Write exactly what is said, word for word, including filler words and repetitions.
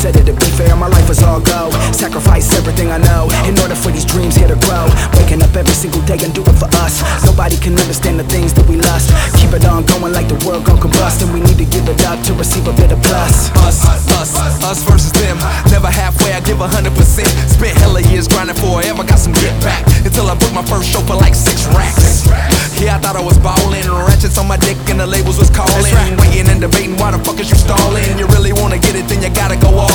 said it, to be fair, my life was all go. Sacrifice everything I know in order for these dreams here to grow. Waking up every single day and do it for us. Nobody can understand the things that we lust. Keep it on going like the world gon' combust, and we need to give it up to receive a bit of plus. Us, us, us versus them. Never halfway, I give a hundred percent. Spent hella years grinding forever, got some get back. Until I booked my first show for like six racks. Yeah, I thought I was ballin'. Ratchets on my dick and the labels was calling. Waiting and debating, why the fuck is you stalling? You really wanna get it, then you gotta go all